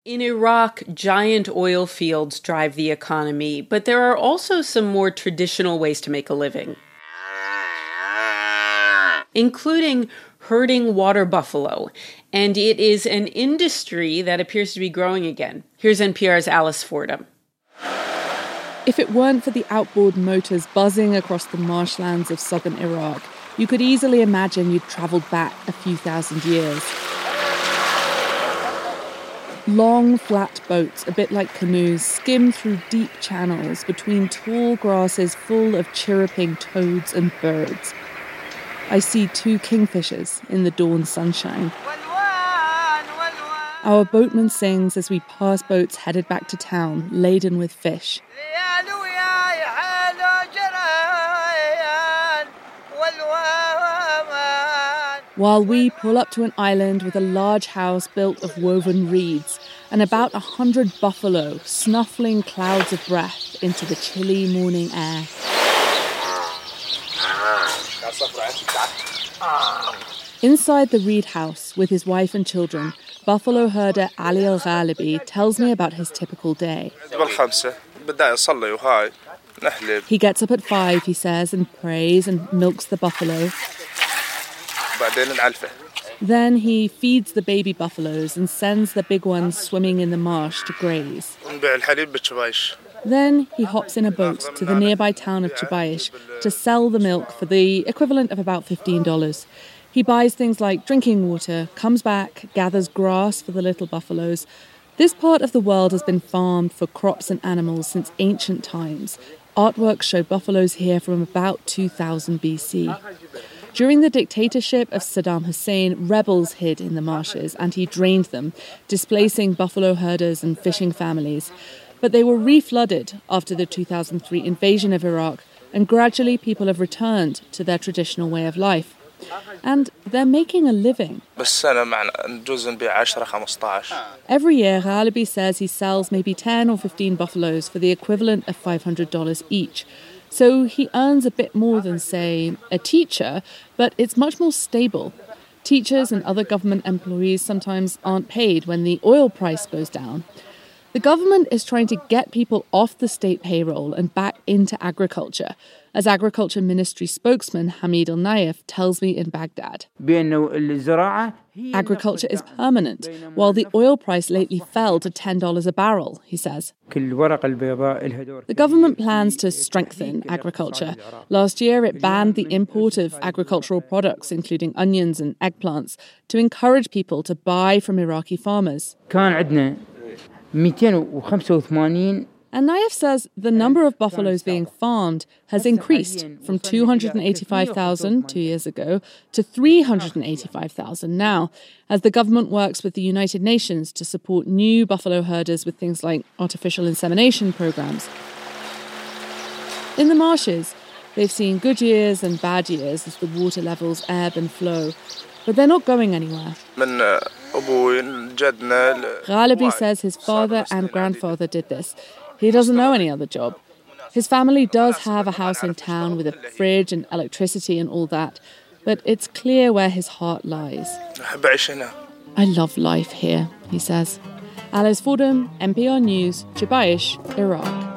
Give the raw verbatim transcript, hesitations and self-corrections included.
In Iraq, giant oil fields drive the economy, but there are also some more traditional ways to make a living, including herding water buffalo, and it is an industry that appears to be growing again. Here's N P R's Alice Fordham. If it weren't for the outboard motors buzzing across the marshlands of southern Iraq, you could easily imagine you'd travelled back a few thousand years. Long, flat boats, a bit like canoes, skim through deep channels between tall grasses full of chirruping toads and birds. I see two kingfishers in the dawn sunshine. Our boatman sings as we pass boats headed back to town, laden with fish. While we pull up to an island with a large house built of woven reeds and about a hundred buffalo snuffling clouds of breath into the chilly morning air. Inside the reed house with his wife and children, buffalo herder Ali Al-Ghalibi tells me about his typical day. He gets up at five, he says, and prays and milks the buffalo. Then he feeds the baby buffaloes and sends the big ones swimming in the marsh to graze. Then he hops in a boat to the nearby town of Jubayish to sell the milk for the equivalent of about fifteen dollars. He buys things like drinking water, comes back, gathers grass for the little buffaloes. This part of the world has been farmed for crops and animals since ancient times. Artworks show buffaloes here from about two thousand B C. During the dictatorship of Saddam Hussein, rebels hid in the marshes and he drained them, displacing buffalo herders and fishing families. But they were reflooded after the two thousand three invasion of Iraq, and gradually people have returned to their traditional way of life. And they're making a living. Every year, Ghalibi says he sells maybe ten or fifteen buffaloes for the equivalent of five hundred dollars each. So he earns a bit more than, say, a teacher, but it's much more stable. Teachers and other government employees sometimes aren't paid when the oil price goes down. The government is trying to get people off the state payroll and back into agriculture, as Agriculture Ministry spokesman Hamid Al-Nayef tells me in Baghdad. Agriculture is permanent, while the oil price lately fell to ten dollars a barrel, he says. The government plans to strengthen agriculture. Last year, it banned the import of agricultural products, including onions and eggplants, to encourage people to buy from Iraqi farmers. And Nayef says the number of buffaloes being farmed has increased from two hundred eighty-five thousand two years ago to three hundred eighty-five thousand now, as the government works with the United Nations to support new buffalo herders with things like artificial insemination programs. In the marshes, they've seen good years and bad years as the water levels ebb and flow, but they're not going anywhere. Ghalibi says his father and grandfather did this. He doesn't know any other job. His family does have a house in town with a fridge and electricity and all that, but it's clear where his heart lies. I love life here, he says. Alice Fordham, N P R News, Jubayish, Iraq.